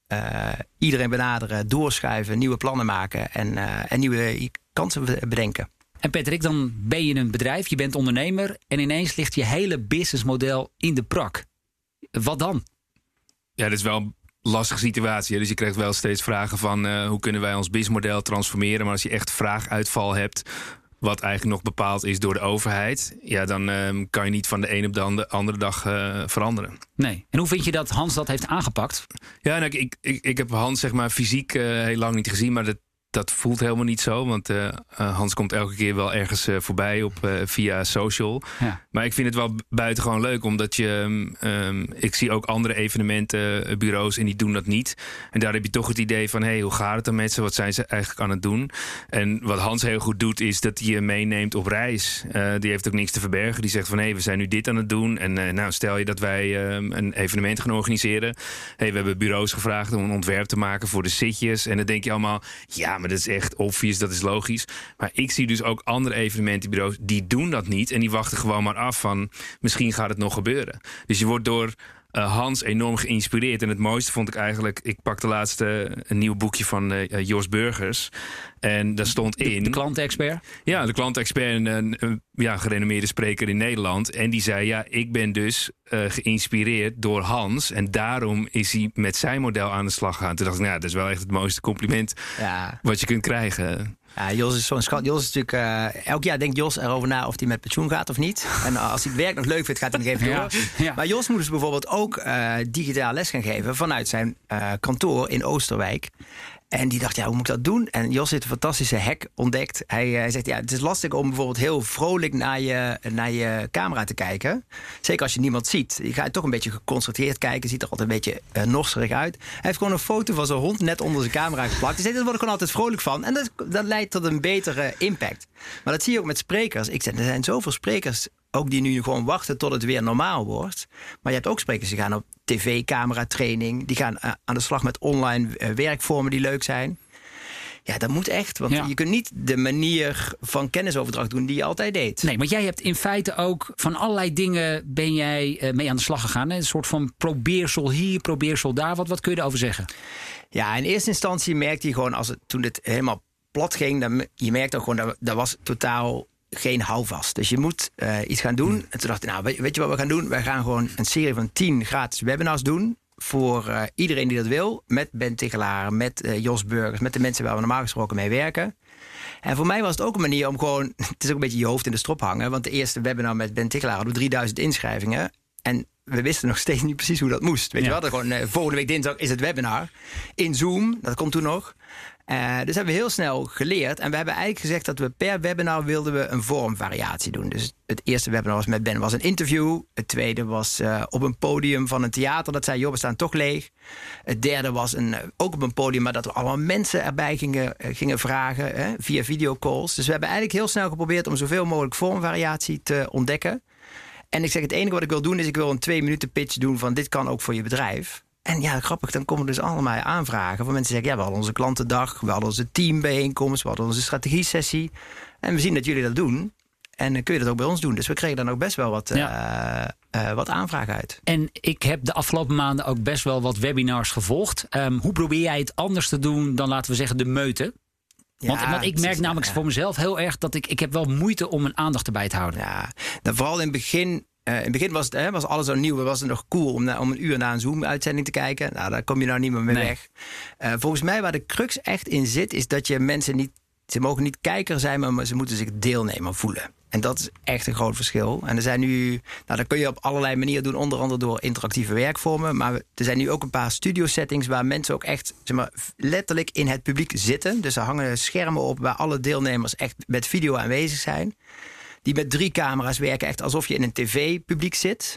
uh, iedereen benaderen, doorschuiven, nieuwe plannen maken en, uh, en nieuwe kansen bedenken. En Patrick, dan ben je een bedrijf, je bent ondernemer en ineens ligt je hele businessmodel in de prak. Wat dan? Ja, dat is wel een lastige situatie. Hè? Dus je krijgt wel steeds vragen van uh, hoe kunnen wij ons businessmodel transformeren. Maar als je echt vraaguitval hebt, wat eigenlijk nog bepaald is door de overheid, ja, dan uh, kan je niet van de ene op de andere dag uh, veranderen. Nee. En hoe vind je dat Hans dat heeft aangepakt? Ja, nou, ik, ik, ik heb Hans zeg maar fysiek uh, heel lang niet gezien, maar dat Dat voelt helemaal niet zo, want uh, uh, Hans komt elke keer wel ergens uh, voorbij op, uh, via social. Ja. Maar ik vind het wel buitengewoon leuk, omdat je, um, ik zie ook andere evenementenbureaus en die doen dat niet. En daar heb je toch het idee van, hé, hey, hoe gaat het dan met ze? Wat zijn ze eigenlijk aan het doen? En wat Hans heel goed doet, is dat hij je meeneemt op reis. Uh, die heeft ook niks te verbergen. Die zegt van, hé, hey, we zijn nu dit aan het doen. En uh, nou, stel je dat wij uh, een evenement gaan organiseren. Hey, we hebben bureaus gevraagd om een ontwerp te maken voor de zitjes. En dan denk je allemaal, ja, maar dat is echt obvious, dat is logisch. Maar ik zie dus ook andere evenementenbureaus, die doen dat niet. En die wachten gewoon maar af van, misschien gaat het nog gebeuren. Dus je wordt door uh, Hans enorm geïnspireerd. En het mooiste vond ik eigenlijk, ik pakte laatst uh, een nieuw boekje van uh, Jos Burgers. En daar stond in... De, de klantenexpert? Ja, de klantenexpert, een, een, een ja, gerenommeerde spreker in Nederland. En die zei, ja, ik ben dus uh, geïnspireerd door Hans. En daarom is hij met zijn model aan de slag gegaan. Toen dacht ik, nou, dat is wel echt het mooiste compliment ja. wat je kunt krijgen. Ja, Jos is zo'n schat. Jos is natuurlijk... Uh, elk jaar denkt Jos erover na of hij met pensioen gaat of niet. En als hij het werk nog leuk vindt, gaat hij nog even door. Ja, ja. Maar Jos moet dus bijvoorbeeld ook uh, digitaal les gaan geven vanuit zijn uh, kantoor in Oosterwijk. En die dacht, ja, hoe moet ik dat doen? En Jos heeft een fantastische hack ontdekt. Hij, uh, hij zegt, ja, het is lastig om bijvoorbeeld heel vrolijk naar je, naar je camera te kijken. Zeker als je niemand ziet. Je gaat toch een beetje geconcentreerd kijken. Ziet er altijd een beetje uh, norserig uit. Hij heeft gewoon een foto van zijn hond net onder zijn camera geplakt. Hij zegt, daar word ik gewoon altijd vrolijk van. En dat, dat leidt tot een betere impact. Maar dat zie je ook met sprekers. Ik zeg, er zijn zoveel sprekers ook die nu gewoon wachten tot het weer normaal wordt. Maar je hebt ook sprekers die gaan op tv-camera training. Die gaan uh, aan de slag met online uh, werkvormen die leuk zijn. Ja, dat moet echt. Want ja. je kunt niet de manier van kennisoverdracht doen die je altijd deed. Nee, want jij hebt in feite ook van allerlei dingen ben jij uh, mee aan de slag gegaan. Hè? Een soort van probeersel hier, probeersel daar. Wat, wat kun je erover zeggen? Ja, in eerste instantie merkte je gewoon, als het, toen dit helemaal plat ging, dan, je merkte ook gewoon, dat, dat was totaal geen houvast. Dus je moet uh, iets gaan doen. En toen dacht ik, nou, weet, weet je wat we gaan doen? Wij gaan gewoon een serie van tien gratis webinars doen voor uh, iedereen die dat wil. Met Ben Tigelaar, met uh, Jos Burgers, met de mensen waar we normaal gesproken mee werken. En voor mij was het ook een manier om gewoon, het is ook een beetje je hoofd in de strop hangen. Want de eerste webinar met Ben Tigelaar hadden we drieduizend inschrijvingen. En we wisten nog steeds niet precies hoe dat moest. Weet ja. je wel? Gewoon, uh, volgende week dinsdag is het webinar. In Zoom, dat komt toen nog. Uh, dus hebben we heel snel geleerd. En we hebben eigenlijk gezegd dat we per webinar wilden we een vormvariatie doen. Dus het eerste webinar was met Ben was een interview. Het tweede was uh, op een podium van een theater. Dat zei, joh, we staan toch leeg. Het derde was een, ook op een podium, maar dat we allemaal mensen erbij gingen, uh, gingen vragen hè, via videocalls. Dus we hebben eigenlijk heel snel geprobeerd om zoveel mogelijk vormvariatie te ontdekken. En ik zeg, het enige wat ik wil doen is, ik wil een twee minuten pitch doen van dit kan ook voor je bedrijf. En ja, grappig, dan komen er dus allemaal aanvragen van mensen die zeggen, ja, we hadden onze klantendag, we hadden onze teambijeenkomst, we hadden onze strategie-sessie. En we zien dat jullie dat doen. En dan kun je dat ook bij ons doen. Dus we kregen dan ook best wel wat, ja. uh, uh, wat aanvragen uit. En ik heb de afgelopen maanden ook best wel wat webinars gevolgd. Um, hoe probeer jij het anders te doen dan, laten we zeggen, de meute? Want, ja, want ik merk namelijk ja. voor mezelf heel erg dat ik, ik heb wel moeite om mijn aandacht erbij te houden. Ja, dan vooral in het begin. Uh, in het begin was, het, hè, was alles zo nieuw. Was het nog cool om, na, om een uur naar een Zoom-uitzending te kijken. Nou, daar kom je nou niet meer mee nee. weg. Uh, volgens mij waar de crux echt in zit, is dat je mensen niet... Ze mogen niet kijker zijn, maar ze moeten zich deelnemer voelen. En dat is echt een groot verschil. En er zijn nu... Nou, dat kun je op allerlei manieren doen. Onder andere door interactieve werkvormen. Maar er zijn nu ook een paar studio-settings waar mensen ook echt, zeg maar, letterlijk in het publiek zitten. Dus er hangen schermen op waar alle deelnemers echt met video aanwezig zijn. Die met drie camera's werken, echt alsof je in een tv-publiek zit.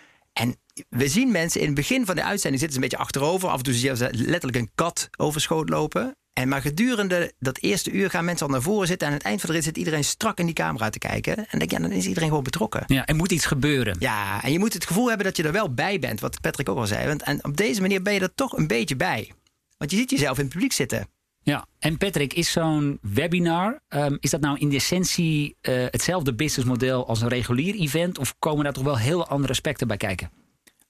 En we zien mensen in het begin van de uitzending zitten ze een beetje achterover. Af en toe zie je ze letterlijk een kat over schoot lopen. En maar gedurende dat eerste uur gaan mensen al naar voren zitten. En aan het eind van de rit zit iedereen strak in die camera te kijken. En dan denk je, ja, dan is iedereen gewoon betrokken. Ja, er moet iets gebeuren. Ja, en je moet het gevoel hebben dat je er wel bij bent. Wat Patrick ook al zei. Want en op deze manier ben je er toch een beetje bij. Want je ziet jezelf in het publiek zitten. Ja, en Patrick, is zo'n webinar, um, is dat nou in de essentie uh, hetzelfde businessmodel als een regulier event? Of komen daar toch wel heel andere aspecten bij kijken?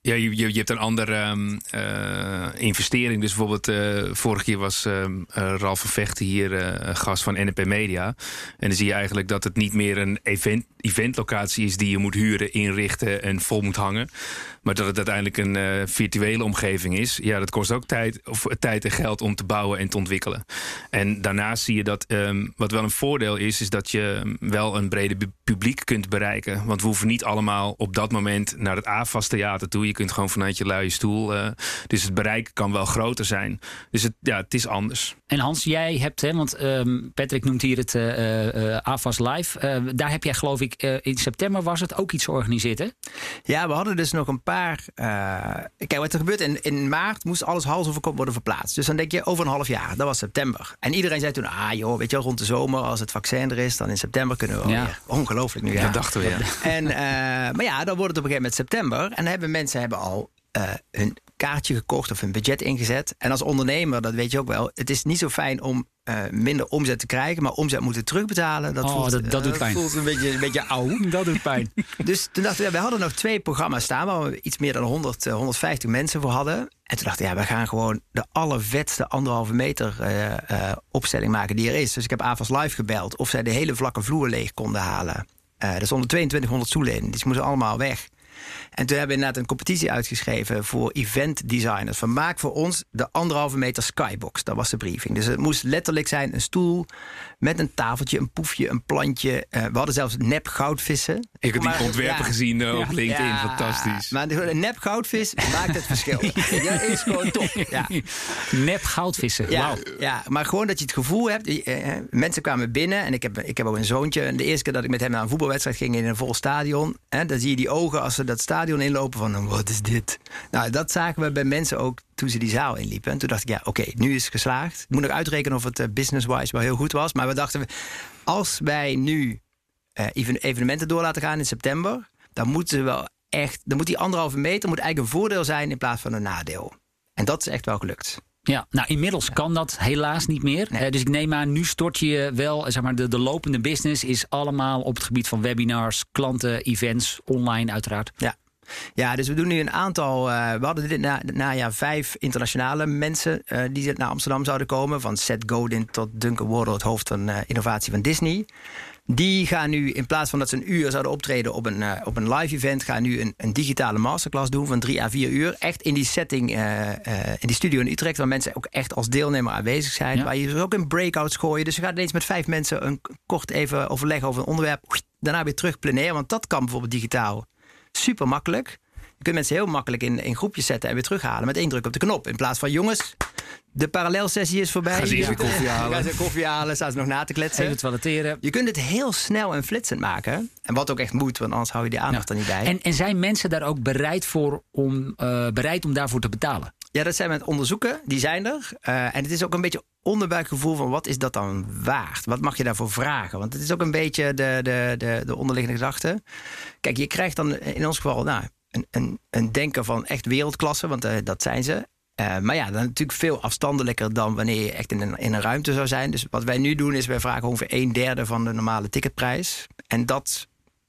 Ja, je, je, je hebt een andere um, uh, investering. Dus bijvoorbeeld uh, vorige keer was um, uh, Ralf van Vechten hier uh, gast van N N P Media. En dan zie je eigenlijk dat het niet meer een event, eventlocatie is die je moet huren, inrichten en vol moet hangen. Maar dat het uiteindelijk een uh, virtuele omgeving is. Ja, dat kost ook tijd, of, tijd en geld om te bouwen en te ontwikkelen. En daarnaast zie je dat um, wat wel een voordeel is, is dat je wel een brede publiek kunt bereiken. Want we hoeven niet allemaal op dat moment naar het A F A S Theater toe. Je kunt gewoon vanuit je luie stoel. Uh, dus het bereik kan wel groter zijn. Dus het, ja, het is anders. En Hans, jij hebt, hè, want um, Patrick noemt hier het uh, uh, A F A S Live. Uh, daar heb jij geloof ik, uh, in september was het ook iets georganiseerd, hè? Ja, we hadden dus nog een paar... Uh, kijk, wat er gebeurt in, in maart moest alles hals over kop worden verplaatst. Dus dan denk je over een half jaar. Dat was september. En iedereen zei toen, ah joh, weet je wel, rond de zomer als het vaccin er is, dan in september kunnen we ja. weer. Ongelooflijk nu. Ja. Dat dachten we, ja. En, uh, maar ja, dan wordt het op een gegeven moment september. En dan hebben mensen hebben al uh, hun kaartje gekocht of hun budget ingezet. En als ondernemer, dat weet je ook wel, het is niet zo fijn om uh, minder omzet te krijgen, maar omzet moeten terugbetalen. Dat, oh, voelt, dat, dat uh, doet pijn. voelt een beetje, een beetje oud. Dat doet pijn. Dus toen dachten we, ja, we hadden nog twee programma's staan waar we iets meer dan honderd, uh, honderdvijftig mensen voor hadden. En toen dachten we, ja, we gaan gewoon de allervetste anderhalve meter uh, uh, opstelling maken die er is. Dus ik heb A F A S Live gebeld of zij de hele vlakke vloer leeg konden halen. Uh, er stonden tweeëntwintighonderd stoelen in, die moesten allemaal weg. En toen hebben we inderdaad een competitie uitgeschreven voor event designers. Van maak voor ons de anderhalve meter skybox. Dat was de briefing. Dus het moest letterlijk zijn een stoel met een tafeltje, een poefje, een plantje. Uh, we hadden zelfs nep goudvissen. Ik heb die maar, ontwerpen ja, gezien uh, op ja, LinkedIn. Ja, fantastisch. Maar een nep goudvis maakt het verschil. Dat is gewoon top. Ja. Nep goudvissen, ja, wauw. Ja, maar gewoon dat je het gevoel hebt. Uh, mensen kwamen binnen en ik heb, ik heb ook een zoontje. En de eerste keer dat ik met hem naar een voetbalwedstrijd ging in een vol stadion. Hè, dan zie je die ogen als ze dat stadion inlopen van wat is dit? Nou, dat zagen we bij mensen ook toen ze die zaal inliepen. En toen dacht ik, ja, oké, okay, nu is het geslaagd. Ik moet nog uitrekenen of het uh, business-wise wel heel goed was. Maar we dachten, als wij nu uh, evenementen door laten gaan in september, dan moeten we wel echt, dan moet die anderhalve meter moet eigenlijk een voordeel zijn in plaats van een nadeel. En dat is echt wel gelukt. Ja, nou inmiddels ja. kan dat helaas niet meer. Nee. Uh, dus ik neem aan, nu stort je wel, zeg maar, de, de lopende business is allemaal op het gebied van webinars, klanten, events, online uiteraard. Ja. Ja, dus we doen nu een aantal. Uh, we hadden dit na, najaar vijf internationale mensen uh, die naar Amsterdam zouden komen. Van Seth Godin tot Duncan Wardle, het hoofd van uh, innovatie van Disney. Die gaan nu, in plaats van dat ze een uur zouden optreden op een, uh, op een live event, gaan nu een, een digitale masterclass doen van drie à vier uur. Echt in die setting, uh, uh, in die studio in Utrecht, waar mensen ook echt als deelnemer aanwezig zijn. Ja. Waar je dus ook in breakouts gooien. Dus je gaat ineens met vijf mensen een kort even overleggen over een onderwerp. Daarna weer terug plenair, want dat kan bijvoorbeeld digitaal. Super makkelijk. Je kunt mensen heel makkelijk in, in groepjes zetten en weer terughalen met één druk op de knop. In plaats van jongens, de parallelsessie is voorbij. Ga ze eerst weer koffie halen. Ga ze koffie halen, staan ze nog na te kletsen. Even toiletteren. Je kunt het heel snel en flitsend maken. En wat ook echt moet, want anders hou je die aandacht ja. er niet bij. En, en zijn mensen daar ook bereid, voor om, uh, bereid om daarvoor te betalen? Ja, dat zijn we aan het onderzoeken. Die zijn er. Uh, en het is ook een beetje onderbuikgevoel van wat is dat dan waard? Wat mag je daarvoor vragen? Want het is ook een beetje de, de, de, de onderliggende gedachte. Kijk, je krijgt dan in ons geval nou, een, een, een denken van echt wereldklasse, want uh, dat zijn ze. Uh, maar ja, dan natuurlijk veel afstandelijker dan wanneer je echt in een, in een ruimte zou zijn. Dus wat wij nu doen is, wij vragen ongeveer een derde van de normale ticketprijs. En dat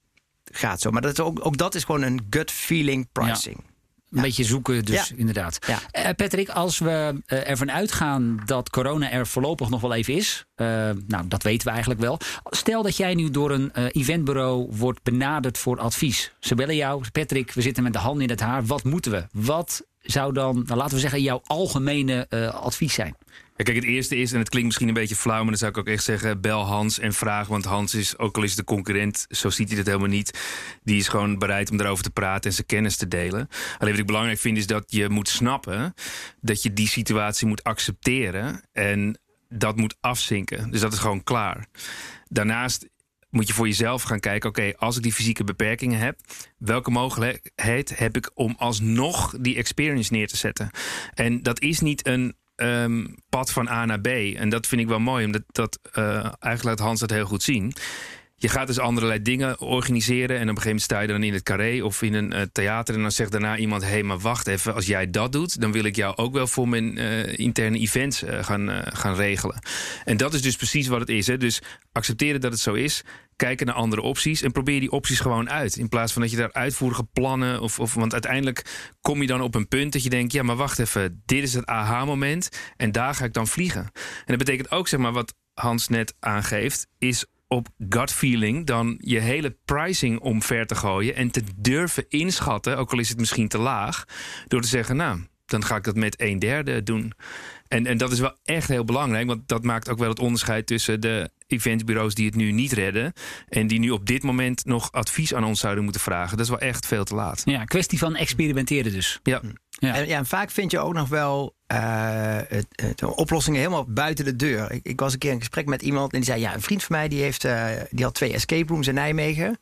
gaat zo. Maar dat is ook, ook dat is gewoon een gut feeling pricing. Ja. Een ja. beetje zoeken dus, ja. inderdaad. Ja. Uh, Patrick, als we uh, ervan uitgaan dat corona er voorlopig nog wel even is. Uh, nou, dat weten we eigenlijk wel. Stel dat jij nu door een uh, eventbureau wordt benaderd voor advies. Ze bellen jou, Patrick, we zitten met de handen in het haar. Wat moeten we? Wat zou dan, nou, laten we zeggen, jouw algemene uh, advies zijn? Ja, kijk, het eerste is, en het klinkt misschien een beetje flauw, maar dan zou ik ook echt zeggen, bel Hans en vraag. Want Hans is, ook al is de concurrent, zo ziet hij het helemaal niet. Die is gewoon bereid om daarover te praten en zijn kennis te delen. Alleen wat ik belangrijk vind is dat je moet snappen dat je die situatie moet accepteren en dat moet afzinken. Dus dat is gewoon klaar. Daarnaast moet je voor jezelf gaan kijken, oké, okay, als ik die fysieke beperkingen heb, welke mogelijkheid heb ik om alsnog die experience neer te zetten? En dat is niet een Um, pad van A naar B. En dat vind ik wel mooi, omdat dat uh, eigenlijk laat Hans dat heel goed zien. je gaat dus allerlei dingen organiseren. En op een gegeven moment sta je dan in het Carré of in een uh, theater. En dan zegt daarna iemand, hé, hey, maar wacht even. Als jij dat doet, dan wil ik jou ook wel voor mijn uh, interne events uh, gaan, uh, gaan regelen. En dat is dus precies wat het is. Hè? Dus accepteren dat het zo is. Kijken naar andere opties en probeer die opties gewoon uit. In plaats van dat je daar uitvoerige plannen... Of, of, want uiteindelijk kom je dan op een punt dat je denkt... ja, maar wacht even, dit is het aha-moment en daar ga ik dan vliegen. En dat betekent ook, zeg maar, wat Hans net aangeeft... is op gut feeling dan je hele pricing omver te gooien... en te durven inschatten, ook al is het misschien te laag... door te zeggen, nou, dan ga ik dat met een derde doen... En, en dat is wel echt heel belangrijk, want dat maakt ook wel het onderscheid tussen de eventsbureaus die het nu niet redden en die nu op dit moment nog advies aan ons zouden moeten vragen. Dat is wel echt veel te laat. Ja, kwestie van experimenteren dus. Ja. Ja. En, ja, en vaak vind je ook nog wel uh, het, het, oplossingen helemaal buiten de deur. Ik, ik was een keer in gesprek met iemand en die zei, ja, een vriend van mij die, heeft, uh, die had twee escape rooms in Nijmegen.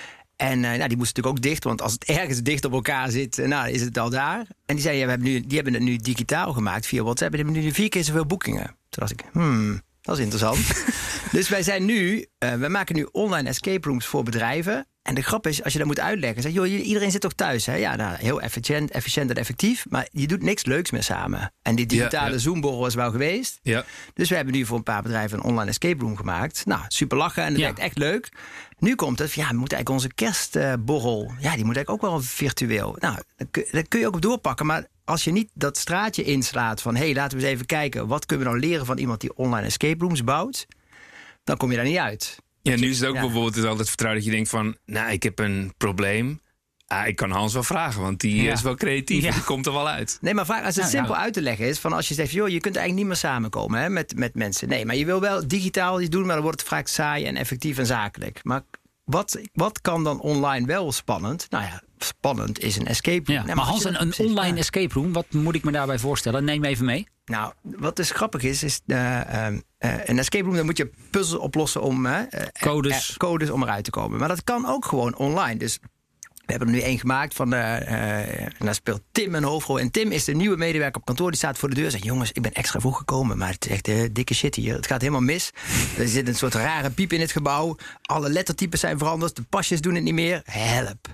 En uh, nou, die moest natuurlijk ook dicht, want als het ergens dicht op elkaar zit, uh, nou, is het al daar. En die zei, ja, we hebben nu, die hebben het nu digitaal gemaakt via WhatsApp. Die hebben nu vier keer zoveel boekingen. Toen dacht ik, hmm, dat is interessant. Dus wij zijn nu, uh, we maken nu online escape rooms voor bedrijven. En de grap is, als je dat moet uitleggen, zeg, joh, iedereen zit toch thuis? Hè? Ja, nou, heel efficiënt, efficiënt en effectief, maar je doet niks leuks meer samen. En die digitale ja, ja. Zoom-borrel is wel geweest. Ja. Dus we hebben nu voor een paar bedrijven een online escape room gemaakt. Nou, super lachen en dat ja. werkt echt leuk. Nu komt het, ja, we moeten eigenlijk onze kerstborrel, ja, die moet eigenlijk ook wel virtueel. Nou, daar kun je ook op doorpakken, maar als je niet dat straatje inslaat van, hé, hey, laten we eens even kijken, wat kunnen we nou leren van iemand die online escape rooms bouwt, dan kom je daar niet uit. Ja, nu is het ook ja. bijvoorbeeld het altijd vertrouwen dat je denkt van, nou, ik heb een probleem. Ah, ik kan Hans wel vragen, want die ja. is wel creatief. Ja. Die komt er wel uit. Nee, maar vaak als het ja, simpel ja. uit te leggen is, van als je zegt, joh, je kunt eigenlijk niet meer samenkomen hè, met, met mensen. Nee, maar je wil wel digitaal iets doen, maar dan wordt het vaak saai en effectief en zakelijk. Maar wat, wat kan dan online wel spannend? Nou ja, spannend is een escape room. Ja, nee, maar, maar Hans, een, een online ja. escape room, wat moet ik me daarbij voorstellen? Neem even mee. Nou, wat dus grappig is, is uh, uh, een escape room, dan moet je puzzels oplossen om uh, codes. Uh, codes om eruit te komen. Maar dat kan ook gewoon online. Dus we hebben er nu één gemaakt van, uh, uh, en daar speelt Tim een hoofdrol. En Tim is de nieuwe medewerker op kantoor. Die staat voor de deur en zegt, jongens, ik ben extra vroeg gekomen, maar het is echt uh, dikke shit hier. Het gaat helemaal mis. Er zit een soort rare piep in het gebouw. Alle lettertypes zijn veranderd. De pasjes doen het niet meer. Help.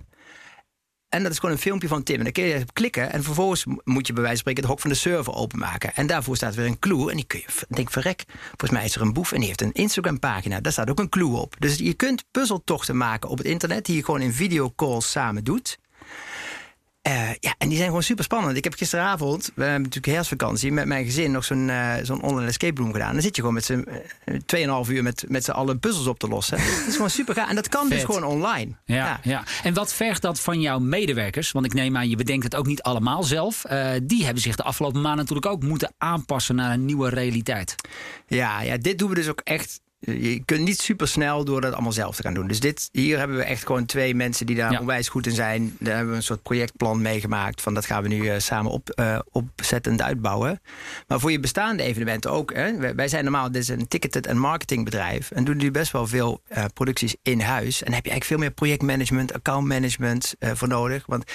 En dat is gewoon een filmpje van Tim. En dan kun je klikken en vervolgens moet je bij wijze van spreken het hok van de server openmaken. En daarvoor staat weer een clue. En die kun je, denk verrek, volgens mij is er een boef en die heeft een Instagram pagina. Daar staat ook een clue op. Dus je kunt puzzeltochten maken op het internet die je gewoon in videocalls samen doet. Uh, ja, en die zijn gewoon super spannend. Ik heb gisteravond, we hebben natuurlijk herfstvakantie, met mijn gezin nog zo'n, uh, zo'n online escape room gedaan. Dan zit je gewoon met z'n uh, tweeënhalf uur met, met z'n allen puzzels op te lossen. Dat is gewoon super gaaf. En dat kan Vet. dus gewoon online. Ja, ja. ja. En wat vergt dat van jouw medewerkers? Want ik neem aan, je bedenkt het ook niet allemaal zelf. Uh, die hebben zich de afgelopen maanden natuurlijk ook moeten aanpassen naar een nieuwe realiteit. Ja, ja, dit doen we dus ook echt. Je kunt niet super snel door dat allemaal zelf te gaan doen. Dus dit, hier hebben we echt gewoon twee mensen die daar ja. onwijs goed in zijn. Daar hebben we een soort projectplan meegemaakt. Van dat gaan we nu uh, samen op, uh, opzettend uitbouwen. Maar voor je bestaande evenementen ook. Hè, wij zijn normaal, dit is een ticketed en marketingbedrijf. En doen nu best wel veel uh, producties in huis. En dan heb je eigenlijk veel meer projectmanagement, accountmanagement uh, voor nodig. Want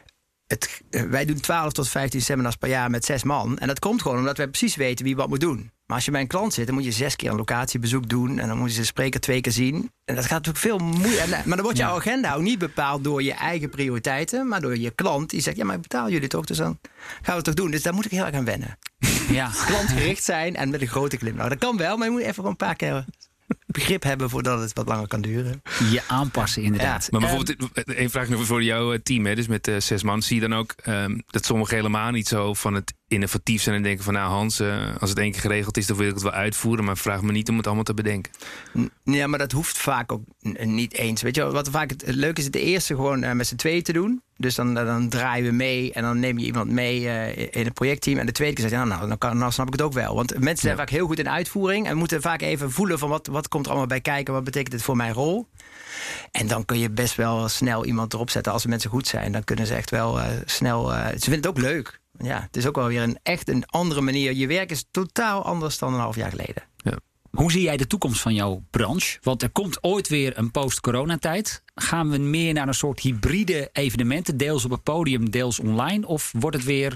het, uh, wij doen twaalf tot vijftien seminars per jaar met zes man. En dat komt gewoon omdat wij precies weten wie wat moet doen. Maar als je bij een klant zit, dan moet je zes keer een locatiebezoek doen. En dan moet je de spreker twee keer zien. En dat gaat natuurlijk veel moeilijker. Maar dan wordt jouw ja. agenda ook niet bepaald door je eigen prioriteiten. Maar door je klant. Die zegt, ja, maar ik betaal jullie toch. Dus dan gaan we het toch doen. Dus daar moet ik heel erg aan wennen. Ja. Klantgericht zijn en met een grote glimlach. Dat kan wel, maar je moet even gewoon een paar keer begrip hebben voordat het wat langer kan duren. Je aanpassen, inderdaad. Ja. Maar bijvoorbeeld, één vraag nog voor jouw team, hè, dus met uh, zes man. Zie je dan ook um, dat sommigen helemaal niet zo van het innovatief zijn en denken van, nou Hans, uh, als het één keer geregeld is, dan wil ik het wel uitvoeren, maar vraag me niet om het allemaal te bedenken. Ja, maar dat hoeft vaak ook niet eens. Weet je, wat vaak het leuk is, het de eerste gewoon uh, met z'n tweeën te doen. Dus dan, dan draaien we mee en dan neem je iemand mee uh, in het projectteam. En de tweede keer zeg je, nou, nou, dan, kan, nou snap ik het ook wel. Want mensen zijn ja. vaak heel goed in uitvoering en moeten vaak even voelen van wat, wat komt er allemaal bij kijken, wat betekent dit voor mijn rol. En dan kun je best wel snel iemand erop zetten. Als de mensen goed zijn, dan kunnen ze echt wel uh, snel. Uh, ze vinden het ook leuk. Ja, het is ook wel weer een echt een andere manier. Je werk is totaal anders dan een half jaar geleden. Ja. Hoe zie jij de toekomst van jouw branche? Want er komt ooit weer een post-coronatijd. Gaan we meer naar een soort hybride evenementen, deels op het podium, deels online? Of wordt het weer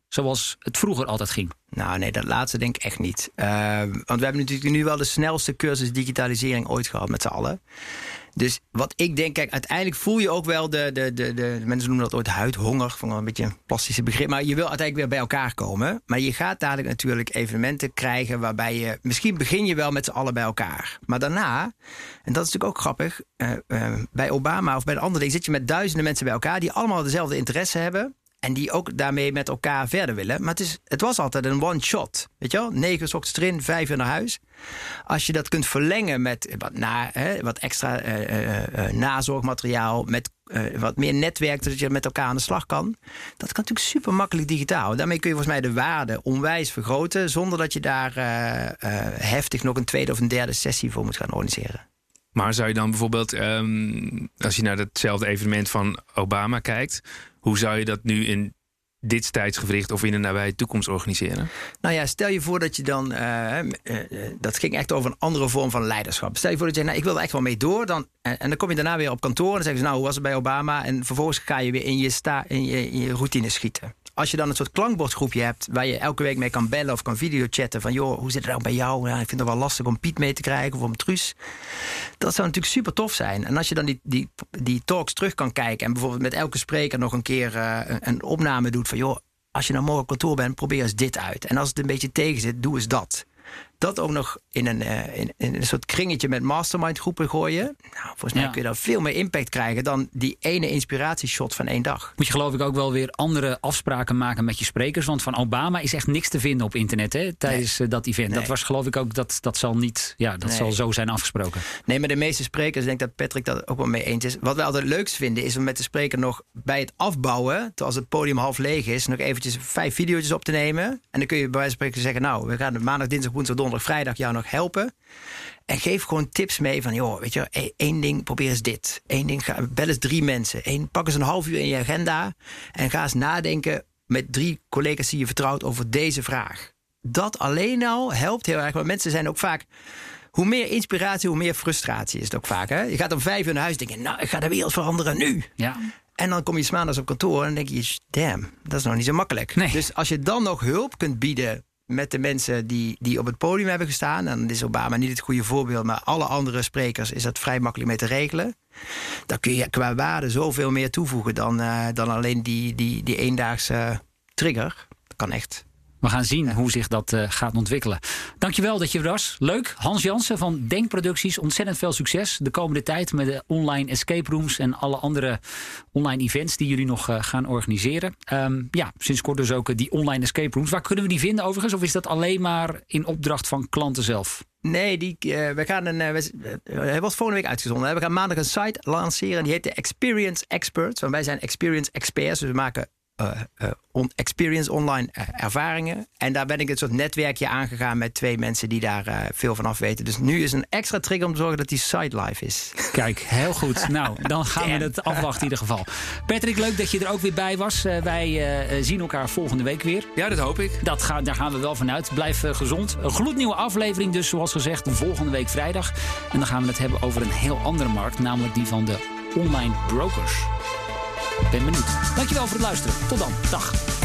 zoals het vroeger altijd ging? Nou nee, dat laatste denk ik echt niet. Uh, want we hebben natuurlijk nu wel de snelste cursus digitalisering ooit gehad met z'n allen. Dus wat ik denk, kijk, uiteindelijk voel je ook wel de, de, de, de mensen noemen dat ooit huidhonger. Vond ik wel een beetje een plastische begrip. Maar je wil uiteindelijk weer bij elkaar komen. Maar je gaat dadelijk natuurlijk evenementen krijgen waarbij je, misschien begin je wel met z'n allen bij elkaar. Maar daarna, en dat is natuurlijk ook grappig, uh, uh, bij Obama of bij de andere dingen zit je met duizenden mensen bij elkaar die allemaal dezelfde interesse hebben. En die ook daarmee met elkaar verder willen. Maar het, is, het was altijd een one shot. Weet je wel? Negen uur 's ochtends erin, vijf uur naar huis. Als je dat kunt verlengen met wat, na, hè, wat extra uh, uh, uh, nazorgmateriaal. Met uh, wat meer netwerk, zodat je met elkaar aan de slag kan. Dat kan natuurlijk super makkelijk digitaal. Daarmee kun je volgens mij de waarde onwijs vergroten. Zonder dat je daar uh, uh, heftig nog een tweede of een derde sessie voor moet gaan organiseren. Maar zou je dan bijvoorbeeld, um, als je naar hetzelfde evenement van Obama kijkt, hoe zou je dat nu in dit tijdsgewricht of in de nabije toekomst organiseren? Nou ja, stel je voor dat je dan, uh, uh, dat ging echt over een andere vorm van leiderschap. Stel je voor dat je zegt, nou, ik wil er echt wel mee door. Dan, uh, en dan kom je daarna weer op kantoor en dan zeggen ze, nou, hoe was het bij Obama? En vervolgens ga je weer in je, sta, in je, in je routine schieten. Als je dan een soort klankbordgroepje hebt waar je elke week mee kan bellen of kan videochatten van joh, hoe zit het nou bij jou? Ja, ik vind het wel lastig om Piet mee te krijgen of om Truus. Dat zou natuurlijk super tof zijn. En als je dan die, die, die talks terug kan kijken en bijvoorbeeld met elke spreker nog een keer uh, een, een opname doet van joh, als je nou morgen op kantoor bent, probeer eens dit uit. En als het een beetje tegen zit, doe eens dat. Dat ook nog in een, uh, in, in een soort kringetje met mastermind groepen gooien. Nou, volgens mij ja. kun je dan veel meer impact krijgen dan die ene inspiratieshot van één dag. Moet je geloof ik ook wel weer andere afspraken maken met je sprekers. Want van Obama is echt niks te vinden op internet hè, tijdens nee. dat event. Nee. Dat was geloof ik ook, dat, dat zal niet, ja, dat nee. zal zo zijn afgesproken. Nee, maar de meeste sprekers, ik denk dat Patrick dat ook wel mee eens is. Wat wij altijd het leukst vinden is om met de spreker nog bij het afbouwen, als het podium half leeg is, nog eventjes vijf video's op te nemen. En dan kun je bij wijze van spreken zeggen, nou, we gaan maandag, dinsdag, woensdag, donderdag, vrijdag jou nog helpen. En geef gewoon tips mee van, joh, weet je, één ding, probeer eens dit. Eén ding, ga, bel eens drie mensen. Eén, pak eens een half uur in je agenda en ga eens nadenken met drie collega's die je vertrouwt over deze vraag. Dat alleen al helpt heel erg, want mensen zijn ook vaak, hoe meer inspiratie, hoe meer frustratie is het ook vaak. Hè? Je gaat om vijf uur naar huis en denk je, nou, ik ga de wereld veranderen nu. Ja. En dan kom je 's maandags op kantoor en dan denk je, damn, dat is nog niet zo makkelijk. Nee. Dus als je dan nog hulp kunt bieden met de mensen die, die op het podium hebben gestaan, dan is Obama niet het goede voorbeeld, maar alle andere sprekers is dat vrij makkelijk mee te regelen. Dan kun je qua waarde zoveel meer toevoegen dan, uh, dan alleen die, die, die eendaagse trigger. Dat kan echt. We gaan zien hoe zich dat uh, gaat ontwikkelen. Dankjewel dat je er was. Leuk. Hans Jansen van Denkproducties. Ontzettend veel succes de komende tijd met de online escape rooms en alle andere online events die jullie nog uh, gaan organiseren. Um, ja, sinds kort dus ook uh, die online escape rooms. Waar kunnen we die vinden overigens? Of is dat alleen maar in opdracht van klanten zelf? Nee, die, uh, we gaan een, uh, we, uh, hij wordt volgende week uitgezonden. We gaan maandag een site lanceren. Die heet de Experience Experts. Want wij zijn Experience Experts. Dus we maken Uh, uh, on, experience online uh, ervaringen. En daar ben ik een soort netwerkje aangegaan met twee mensen die daar uh, veel van af weten. Dus nu is een extra trigger om te zorgen dat die site live is. Kijk, heel goed. Nou, dan gaan we het afwachten in ieder geval. Patrick, leuk dat je er ook weer bij was. Uh, wij uh, zien elkaar volgende week weer. Ja, dat hoop ik. Dat ga, daar gaan we wel vanuit. Blijf uh, gezond. Een gloednieuwe aflevering dus, zoals gezegd, volgende week vrijdag. En dan gaan we het hebben over een heel andere markt, namelijk die van de online brokers. Ben benieuwd. Dankjewel voor het luisteren. Tot dan. Dag.